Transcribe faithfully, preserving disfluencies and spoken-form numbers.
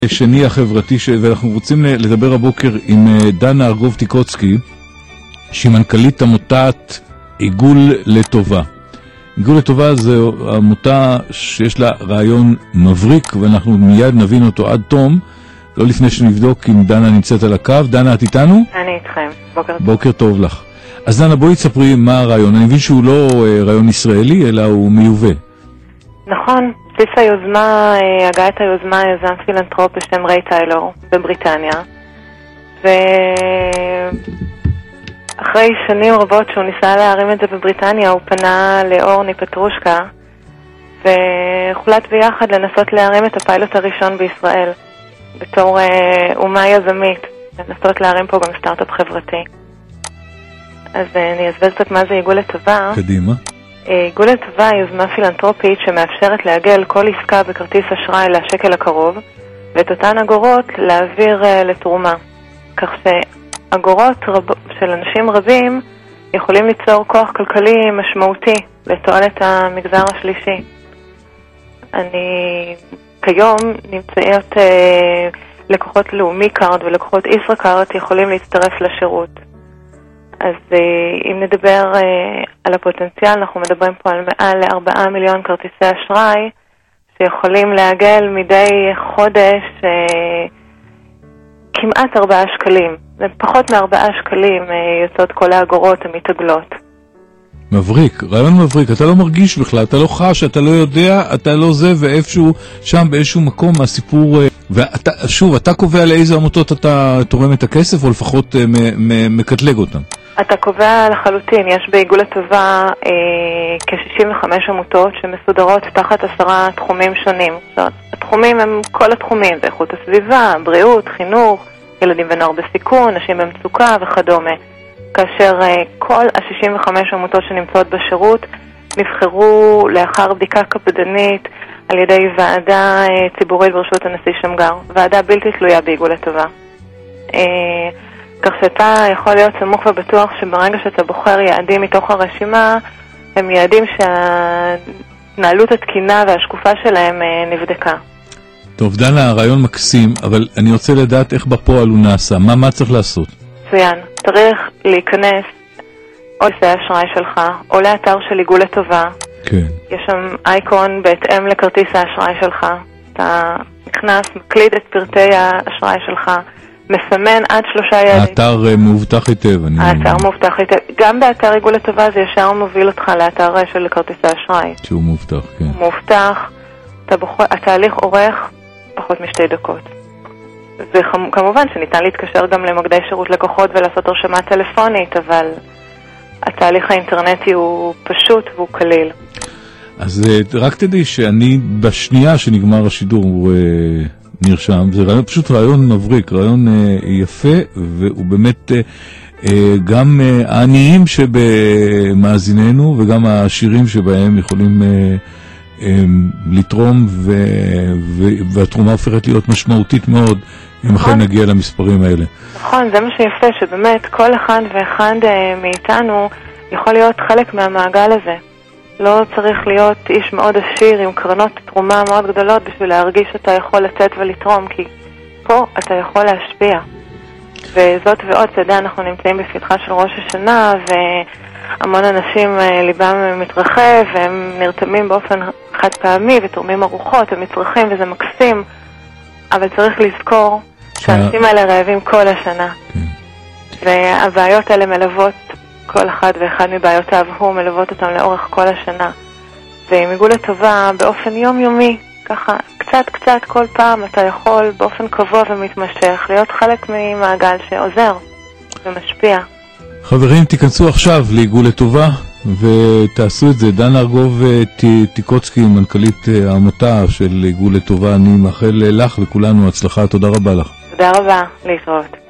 שני החברתי, ש... ואנחנו רוצים לדבר הבוקר עם דנה ארגוב טיקוצקי, שהיא מנכ"לית עמותת עיגול לטובה. עיגול לטובה זו עמותה שיש לה רעיון מבריק, ואנחנו מיד נבין אותו עד תום, לא לפני שנבדוק אם דנה נמצאת על הקו. דנה, את איתנו? אני איתכם, בוקר טוב. בוקר טוב לך. אז דנה, בואי תספרי מה הרעיון. אני מבין שהוא לא רעיון ישראלי, אלא הוא מיובא. נכון, בסיס היוזמה, הגעת היוזמה, יזם פילנטרופ בשם ריי טיילור בבריטניה, ואחרי שנים רבות שהוא ניסה להרים את זה בבריטניה, הוא פנה לאורני פטרושקה, והוחלט ביחד לנסות להרים את הפיילוט הראשון בישראל, בתור אומה יזמית, לנסות להרים פה גם סטארט-אפ חברתי. אז אני אסביר קצת מה זה עיגול לטובה. קדימה. עיגול לטובה היא יוזמה פילנטרופית שמאפשרת לעגל כל עסקה בכרטיס אשראי לשקל הקרוב, ואת אותן אגורות להעביר לתרומה. כך שאגורות רב... של אנשים רבים יכולים ליצור כוח כלכלי משמעותי לתועלת המגזר השלישי. אני כיום נמצאת אה, לקוחות לאומי קארד ולקוחות ישראכרט יכולים להצטרף לשירות. אז אם נדבר על הפוטנציאל, אנחנו מדברים פה על מעל לארבעה מיליון כרטיסי אשראי שיכולים לעגל מדי חודש כמעט ארבעה שקלים. פחות מארבעה שקלים יוצאות כל האגורות המתעגלות. מבריק, רעיון מבריק. אתה לא מרגיש בכלל, אתה לא חש, אתה לא יודע, אתה לא זה, ואיפשהו שם באיזשהו מקום הסיפור. ואתה, שוב, אתה קובע לאיזה עמותות אתה תורם את הכסף, או לפחות מקטלג אותם? אתה קובע לחלוטין. יש בעיגול לטובה אה, כ-שישים וחמש עמותות שמסודרות תחת עשרה תחומים שונים. זאת, התחומים הם כל התחומים, זה איכות הסביבה, בריאות, חינוך, ילדים ונוער בסיכון, נשים במצוקה וכדומה. כאשר אה, כל ה-שישים וחמש עמותות שנמצאות בשירות נבחרו לאחר בדיקה קפדנית על ידי ועדה אה, ציבורית ברשות הנשיא שמגר, ועדה בלתי תלויה בעיגול לטובה. אה, כך שאתה יכול להיות סמוך ובטוח שברגע שאתה בוחר יעדים מתוך הרשימה, הם יעדים שהתנהלות התקינה והשקופה שלהם אה, נבדקה. טוב, דנה, הרעיון מקסים, אבל אני רוצה לדעת איך בפועל הוא נעשה. מה, מה צריך לעשות? מצוין. צריך להיכנס או לסי אשראי שלך, או לאתר של עיגול לטובה. כן. יש שם אייקון בהתאם לכרטיס האשראי שלך. אתה נכנס, מקליד את פרטי האשראי שלך, מסמן עד שלושה יעדים. האתר מאובטח היטב. האתר מאובטח היטב. גם באתר עיגול לטובה זה ישר מוביל אותך לאתר של כרטיס האשראי. שהוא מאובטח, כן. הוא מאובטח. התהליך אורך פחות משתי דקות. וכמובן שניתן להתקשר גם למוקדי שירות לקוחות ולעשות הרשמה טלפונית, אבל התהליך האינטרנטי הוא פשוט והוא קליל. אז רק תדעי שאני בשנייה שנגמר השידור הוא נרשם, זה רעיון, פשוט רעיון מבריק, רעיון יפה, והוא באמת גם העניים שבמאזיננו וגם העשירים שבהם יכולים לתרום, והתרומה הופכת להיות משמעותית מאוד אם אכן נגיע למספרים האלה. נכון, זה מה שיפה, שבאמת כל אחד ואחד מאיתנו יכול להיות חלק מהמעגל הזה. לא צריך להיות איש מאוד עשיר עם קרנות תרומה מאוד גדולות בשביל להרגיש שאתה יכול לתת ולתרום, כי פה אתה יכול להשפיע. וזאת ועוד, אתה יודע, אנחנו נמצאים בפתחה של ראש השנה, והמון אנשים ליבם מתרחב, והם נרתמים באופן חד פעמי, ותורמים ארוחות ומצרכים, וזה מקסים. אבל צריך לזכור שהאנשים האלה רעבים כל השנה. והבעיות האלה מלוות כל אחד ואחד מבעיותיו, הוא מלוות אותם לאורך כל השנה. ועם עיגול לטובה באופן יומיומי, ככה קצת קצת כל פעם אתה יכול באופן קבוע ומתמשך להיות חלק ממעגל שעוזר ומשפיע. חברים, תיכנסו עכשיו לעיגול לטובה ותעשו את זה. דנה ארגוב טיקוצקי, מנכ"לית העמותה של עיגול לטובה, אני מאחל לך וכולנו הצלחה. תודה רבה לך. תודה רבה, להתראות.